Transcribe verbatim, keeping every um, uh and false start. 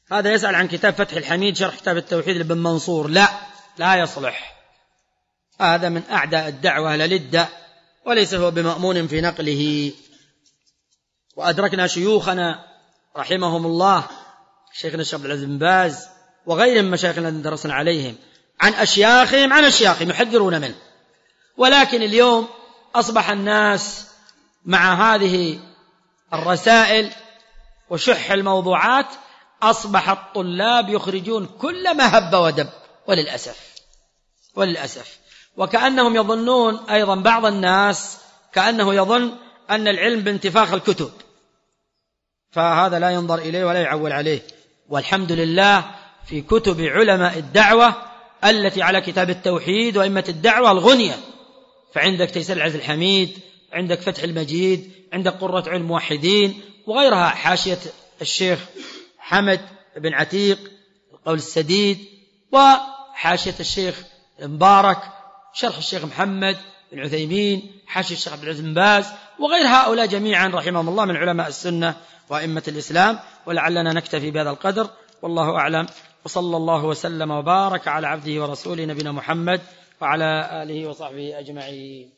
هذا يسأل عن كتاب فتح الحميد شرح كتاب التوحيد لابن منصور. لا لا يصلح، هذا من أعداء الدعوة أهل الإدة، وليس هو بمأمون في نقله. وأدركنا شيوخنا رحمهم الله، شيخنا الشيخ عبد العزيز بن باز وغيرهم من مشايخنا الذين درسنا عليهم، عن أشياخهم عن أشياخهم يحذرون منه. ولكن اليوم أصبح الناس مع هذه الرسائل وشح الموضوعات أصبح الطلاب يخرجون كل ما هب ودب، وللأسف وللأسف وكأنهم يظنون أيضا بعض الناس كأنه يظن أن العلم بانتفاخ الكتب، فهذا لا ينظر إليه ولا يعول عليه. والحمد لله في كتب علماء الدعوة التي على كتاب التوحيد وإمة الدعوة الغنية، فعندك تيسير العزيز الحميد، عندك فتح المجيد، عندك قرة عين الموحدين وغيرها، حاشية الشيخ حمد بن عتيق القول السديد، وحاشية الشيخ مبارك، شرح الشيخ محمد بن عثيمين، حاشية الشيخ عبد العزيز بن باز، وغير هؤلاء جميعا رحمهم الله من علماء السنة وأئمة الإسلام. ولعلنا نكتفي بهذا القدر، والله أعلم، وصلى الله وسلم وبارك على عبده ورسوله نبينا محمد وعلى آله وصحبه أجمعين.